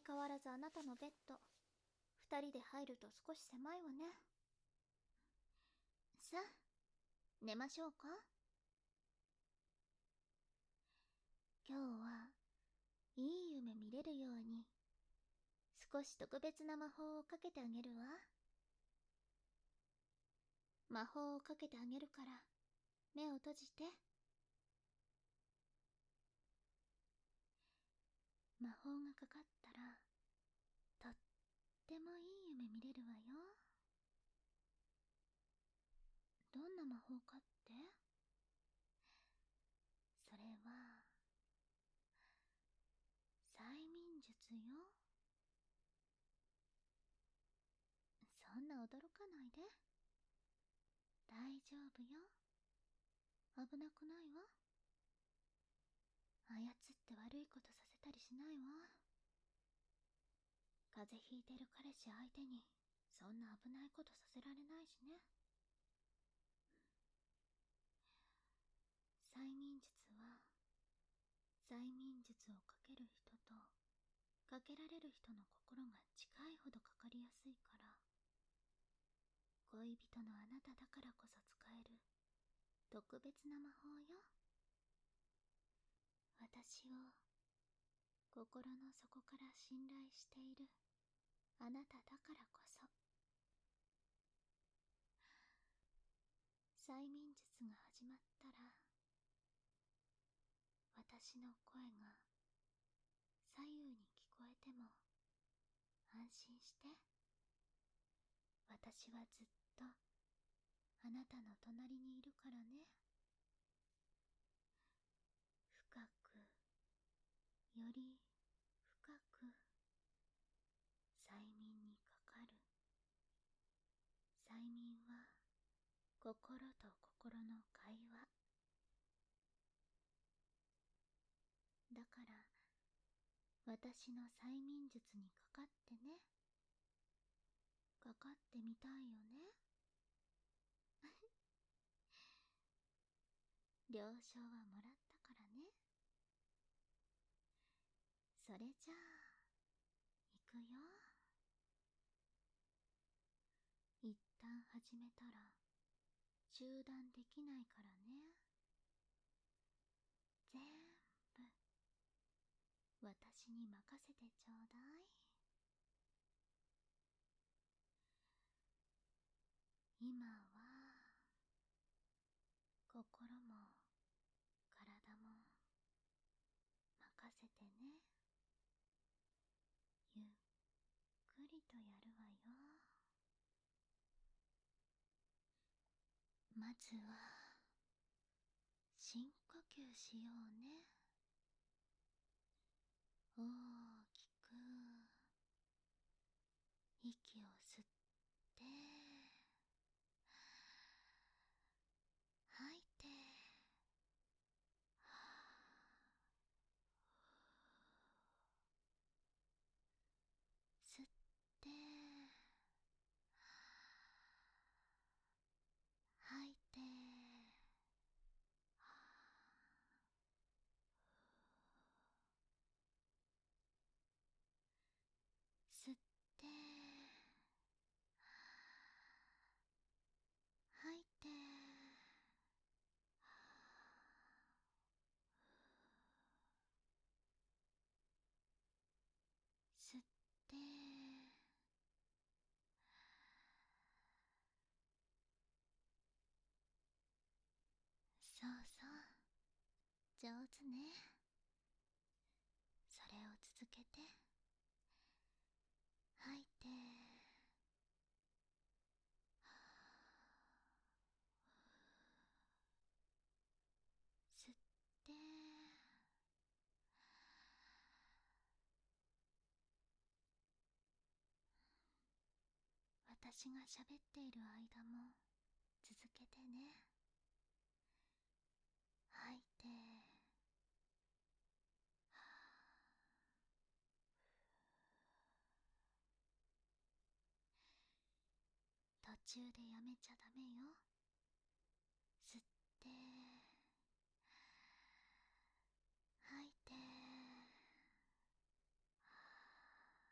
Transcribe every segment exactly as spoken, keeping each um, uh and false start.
変わらずあなたのベッド。二人で入ると少し狭いわね。さあ、寝ましょうか。今日はいい夢見れるように、少し特別な魔法をかけてあげるわ。魔法をかけてあげるから、目を閉じて。魔法がかかったら、とってもいい夢見れるわよ。どんな魔法かって？それは、催眠術よ。そんな驚かないで。大丈夫よ。危なくないわ。操って悪いことさせたりしないわ。風邪ひいてる彼氏相手にそんな危ないことさせられないしね。催眠術は、催眠術をかける人とかけられる人の心が近いほどかかりやすいから、恋人のあなただからこそ使える特別な魔法よ。私を心の底から信頼しているあなただからこそ。催眠術が始まったら、私の声が左右に聞こえても安心して。私はずっとあなたの隣にいるからね。深く、より深く催眠にかかる。催眠は心と心の会話だから、私の催眠術にかかってね。かかってみたいよね。了承はもらったからね。それじゃあ行くよ。一旦始めたら中断できないからね。全部私に任せてちょうだい。今は心も体も任せてね。ゆっくりとやるわよ。まずは深呼吸しようね。大きく息を吸って吐いて、吸って吐いて、吸って吐いて、吸ってそうそう、上手ね。それを続けて。吐いて、吸って私が喋っている間も続けてね。吐いて、途中でやめちゃダメよ。吸って吐いて、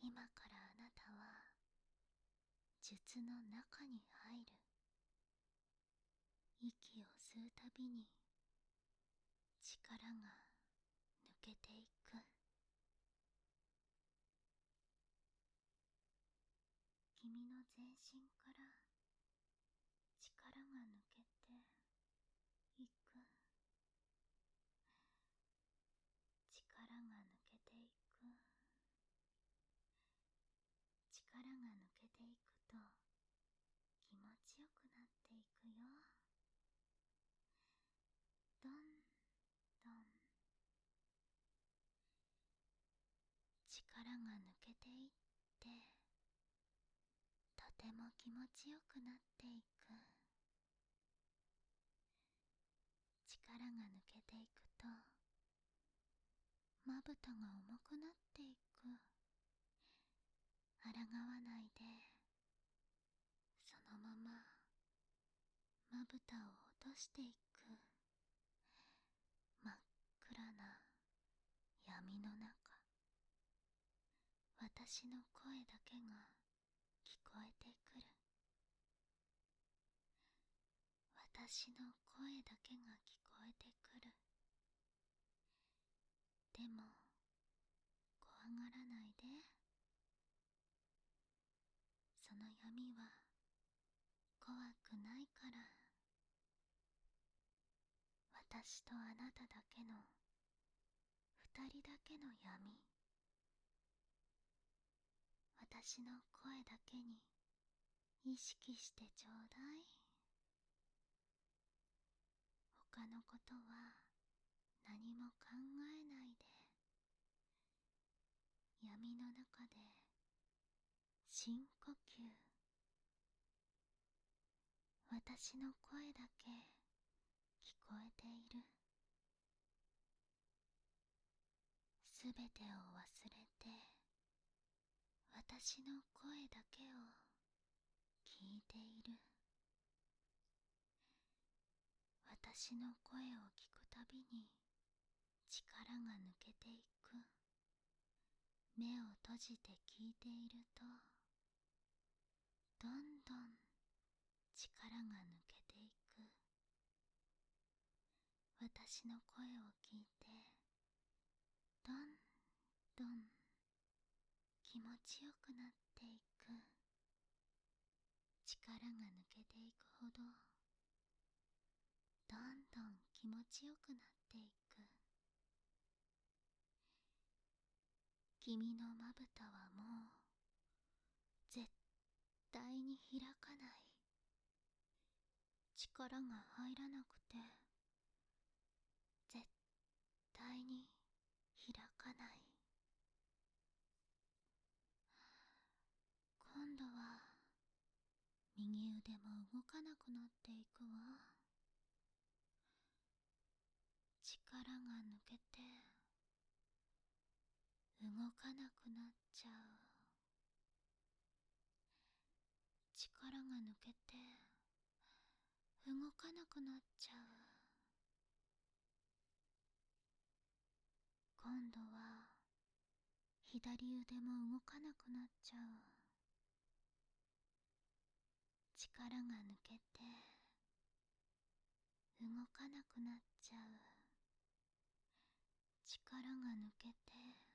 今からあなたは術の中に入る。息を吸うたびに力が抜けていく。君の全身から力が抜けていく。力が抜けていく。力が抜けていくと気持ちよくなっていくよ。どんどん力が抜けていって、とても気持ちよくなっていく。力が抜けていくとまぶたが重くなっていく。抗わないで、そのまままぶたを落としていく。真っ暗な闇の中、私の声だけが聞こえてくる。私の声だけが聞こえてくる。でも怖がらないで。その闇は怖くないから。私とあなただけの二人だけの闇。私の声だけに意識してちょうだい。他のことは何も考えないで、闇の中で深呼吸。私の声だけ聞こえている。すべてを忘れて、私の声だけを聞いている。私の声を聞くたびに力が抜けていく。目を閉じて聞いていると、どんどん力が抜けていく。私の声を聞いて、どんどん気持ちよくなっていく。力が抜けていくほど、どんどん気持ちよくなっていく。君のまぶたはもう絶対に開かない。力が入らなくて絶対に開かない。今度は右腕も動かなくなっていくわ。力が抜けて動かなくなっちゃう。力が抜けて動かなくなっちゃう。今度は左腕も動かなくなっちゃう。力が抜けて動かなくなっちゃう。力が抜けて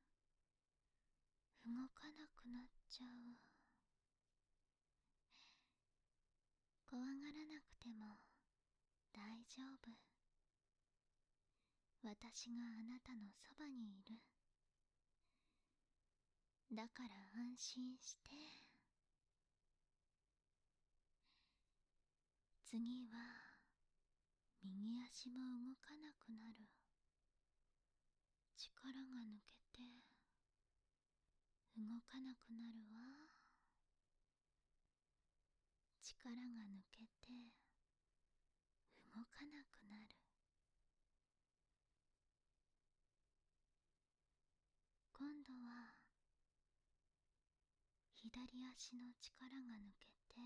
動かなくなっちゃう。怖がらなくても大丈夫。私があなたのそばにいる。だから安心して。次は右足も動かなくなる。力が抜けて動かなくなるわ。力が抜けて動かなくなる。今度は左足の力が抜けて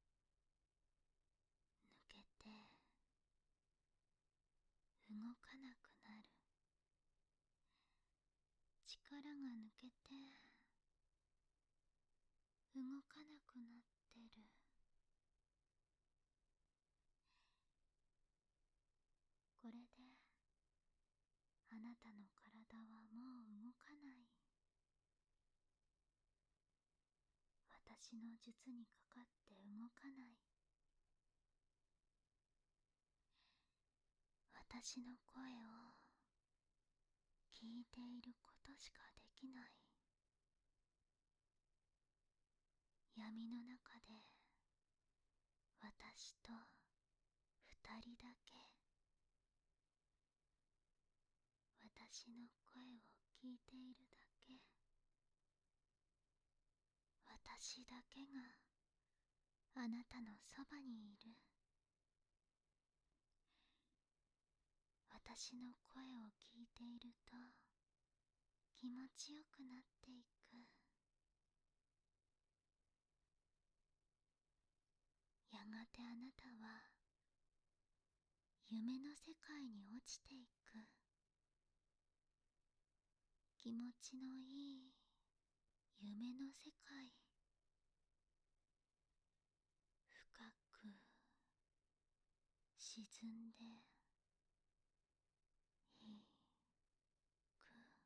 抜けて動かなくなる。力が抜けて動かなくなってる。これであなたの体はもう動かない。私の術にかかって動かない。私の声を聞いていることしかできない。闇の中で私と二人だけ。私の声を聞いているだけ。私だけがあなたのそばにいる。私の声を聞いていると気持ちよくなっていく。やがてあなたは夢の世界に落ちていく。気持ちのいい夢の世界。深く沈んでいく。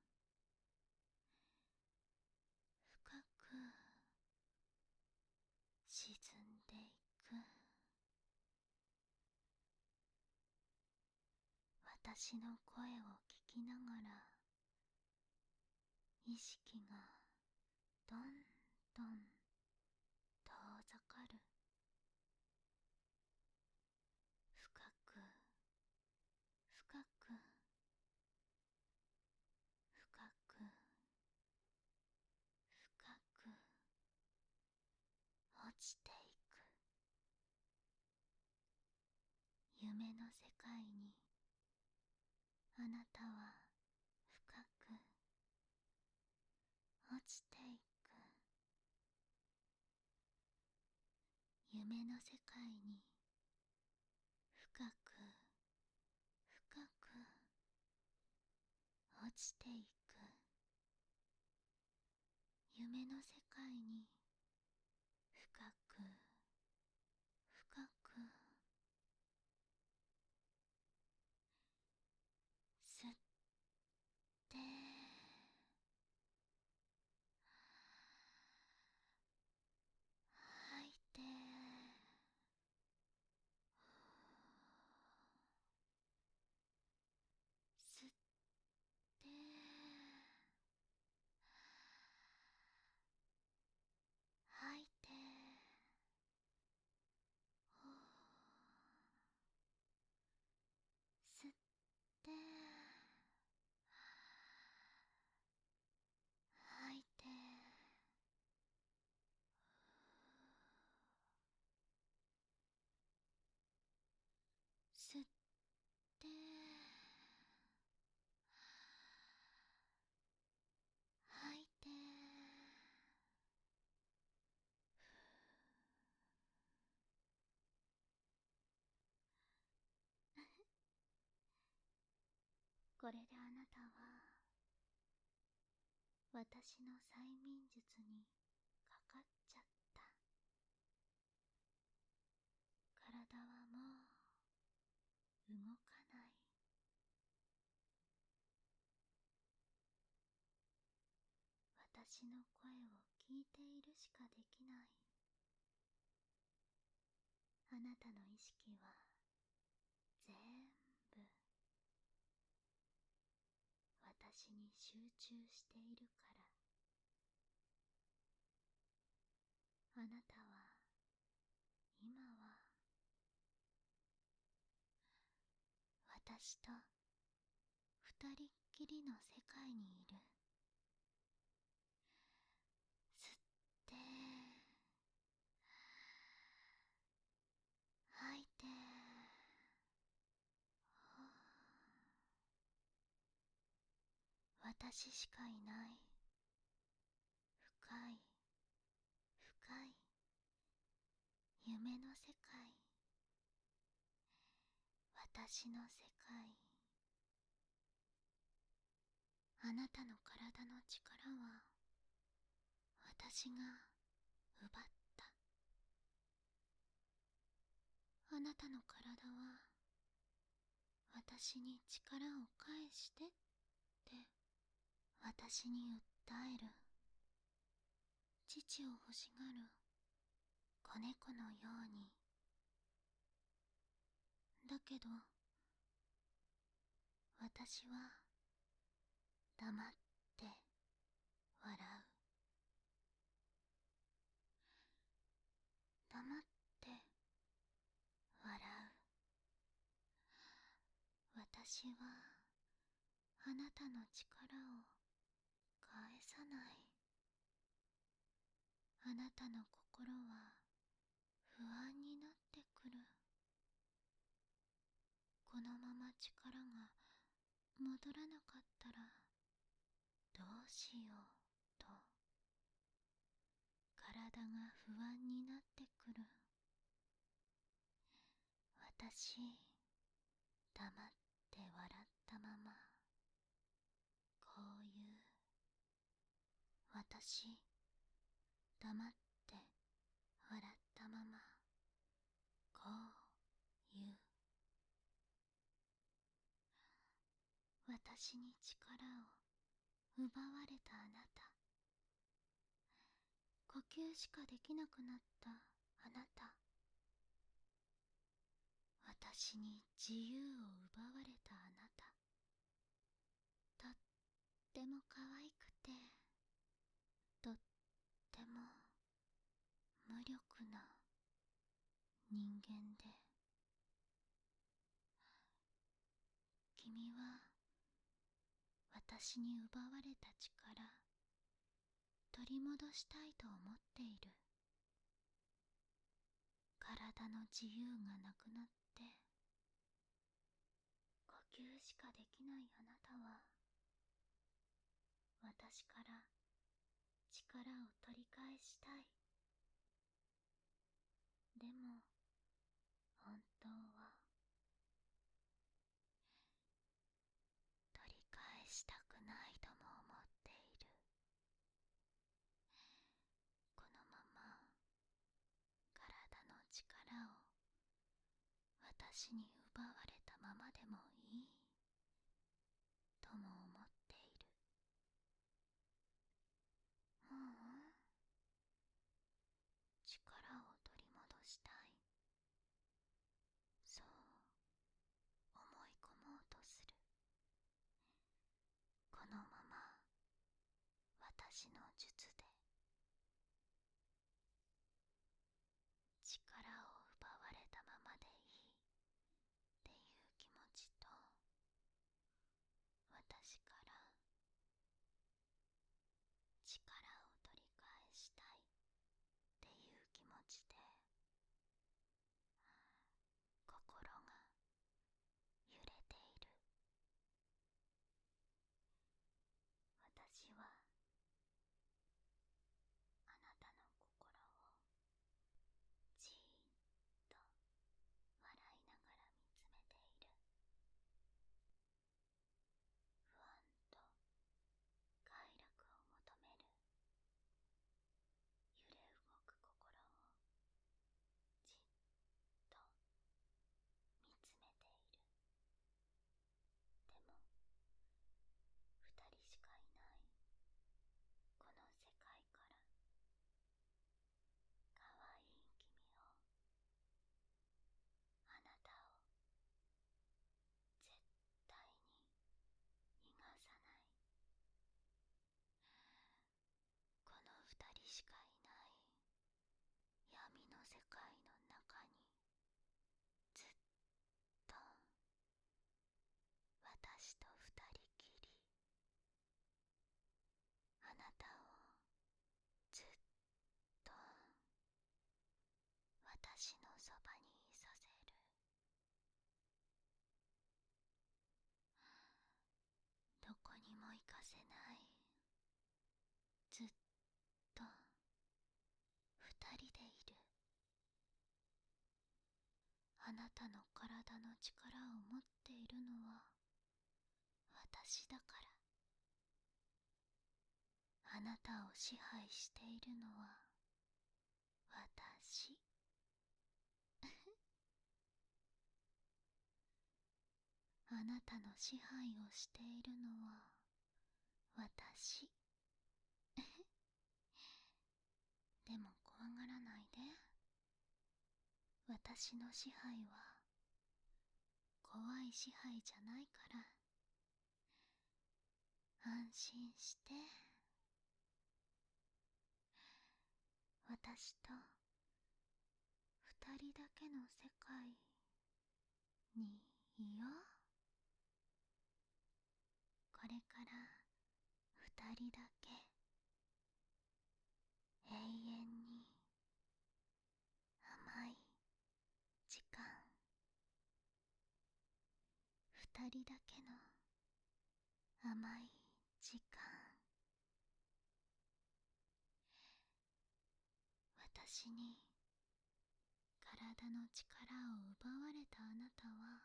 深く沈んでいく。私の声を聞きながら意識がどんどん遠ざかる。深く深く深く深く落ちていく。夢の世界にあなたは深く落ちていく。夢の世界に深く深く落ちていく。夢の世界に深く深く吸って吐いて、吸って吐いて、吸って吐いて、吸って吐いて。これであなたは私の催眠術にかかっちゃった。体はもう動かない。私の声を聞いているしかできない。あなたの意識は全部私に集中しているから。あなたは今は私と二人っきりの世界にいる。吸って吐いて、私しかいない。深い深い夢の世界。私の世界。あなたの体の力は私が奪った。あなたの体は私に力を返してって私に訴える。父を欲しがる子猫のように。だけど私は黙って笑う。黙って笑う。私はあなたの力を返さない。あなたの心は不安になってくる。このまま力が戻らなかったらどうしようと体が不安になってくる。私、黙って笑ったままこう言う。私、黙って笑ったままこう言う。私に力を奪われたあなた、呼吸しかできなくなったあなた、私に自由を奪われたあなた、とっても可愛くて、とっても無力な人間で、君は私に奪われた力、取り戻したいと思っている。体の自由がなくなって呼吸しかできないあなたは私から力を取り返したい。でも本当は取り返したくないとも思っている。このまま体の力を私に奪われたままでもいいとも思っている。ううん、力を取り戻したい、そう思い込もうとする。このまま私の術で力を奪われたままでいいっていう気持ちと、私から力を取り返したいっていう気持ちで心が揺れている。私はあなたの心をじーっと笑いながら見つめている。不安と快楽を求める揺れ動く心をじっと見つめている。でも二人しかいないこの世界から可愛い君を、あなたを絶対に逃がさない。この二人しかいない闇の世界の中にずっと私と二人きり、あなたをずっと私のそばにいさせる。どこにも行かせない。ずっと二人でいる。あなたの体の力を持っているのは私だから。あなたを支配しているのは私。あなたの支配をしているのは私。でも怖がらないで。私の支配は怖い支配じゃないから。安心して。私と二人だけの世界にいよう。これから二人だけ永遠に甘い時間。二人だけの甘い時間。私に体の力を奪われたあなたは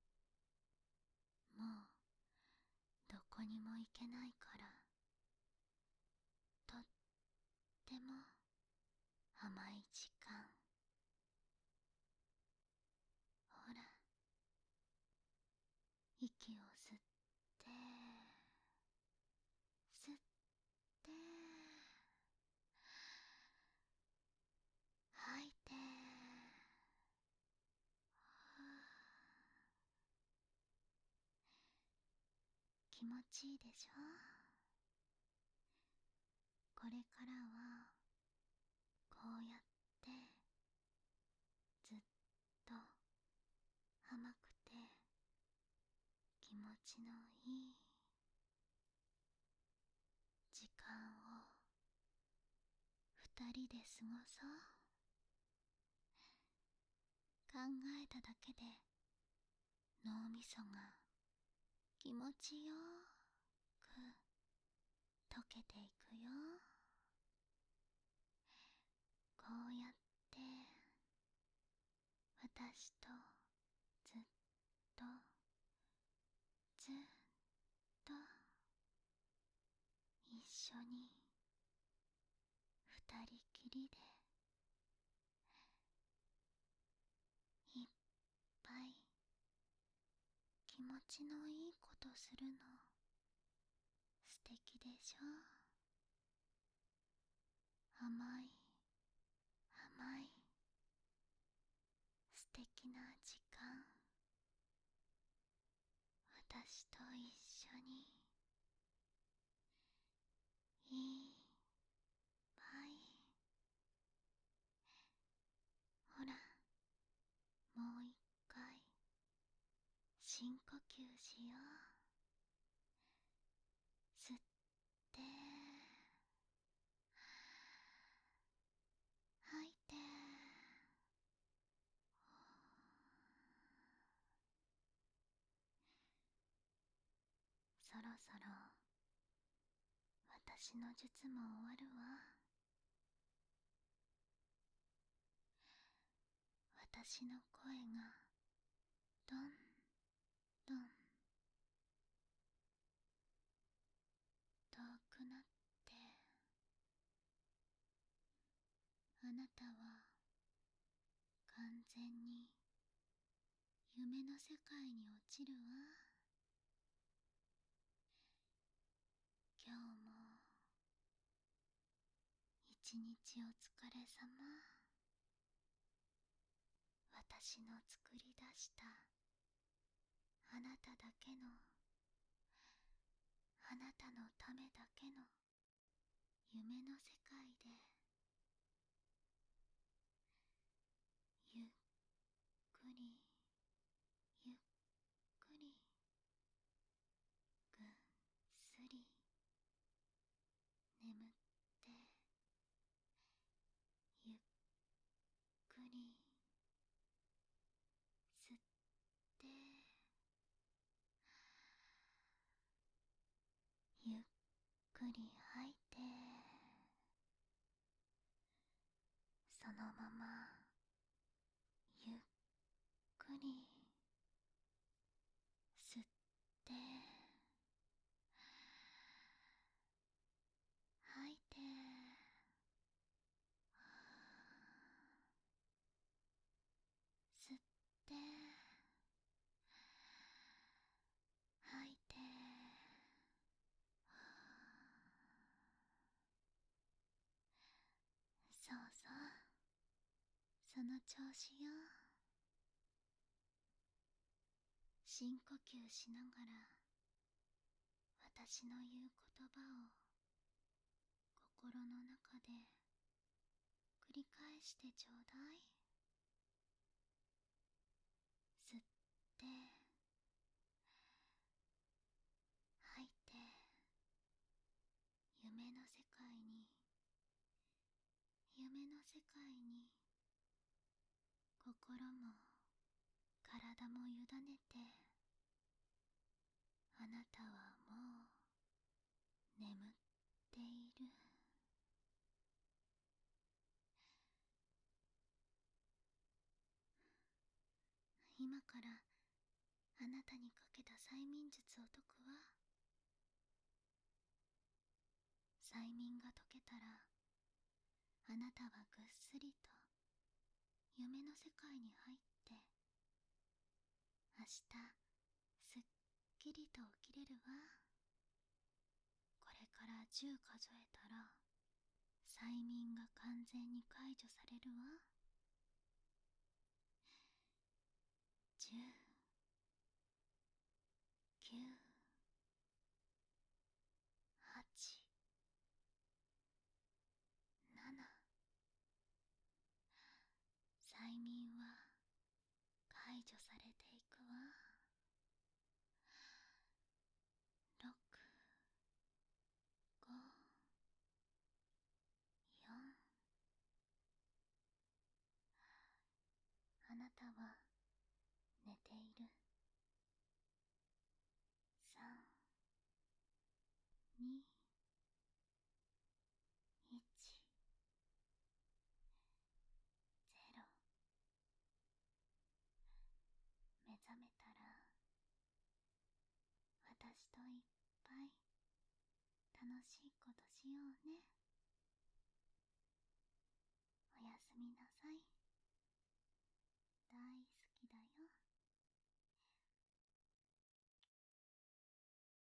もうどこにも行けないから、とっても甘い時間。ほら、息を吸って吸って吐いて。気持ちいいでしょ。これからはこうやってずっと甘くて気持ちのいい時間を二人で過ごそう。考えただけで脳みそが気持ちよく溶けていくよ。こうやって私とずっとずっと一緒に二人きりでいっぱい気持ちのいいことするの素敵でしょ。甘い甘い素敵な時間。私と一緒にいっぱい。ほら、もう一回深呼吸しよう。吸って吐いて。そろそろ私の術も終わるわ。私の声がどんどん遠くなって、あなたは完全に夢の世界に落ちるわ。今日も一日お疲れ様。私の作り出したあなただけの、あなたのためだけの夢の世界でゆっくりゆっくりぐっすり眠って、ゆっくり吸ってゆっくり吐いて、そのままゆっくり吸って吐いて。 その調子よ。深呼吸しながら私の言う言葉を心の中で繰り返してちょうだい。吸って吐いて、夢の世界に夢の世界に心も体も委ねて、あなたはもう眠っている。今からあなたにかけた催眠術を解くわ。催眠が解けたら、あなたはぐっすりと夢の世界に入って、明日すっきりと起きれるわ。これからじゅう数えたら催眠が完全に解除されるわ。じゅう、きゅう、はち、なな。催眠は解除されていくわ。ろく、ご、よん。あなたは寝ている。さん、に、いち、ゼロ。目覚めたら私といっぱい楽しいことしようね。おやすみなさい。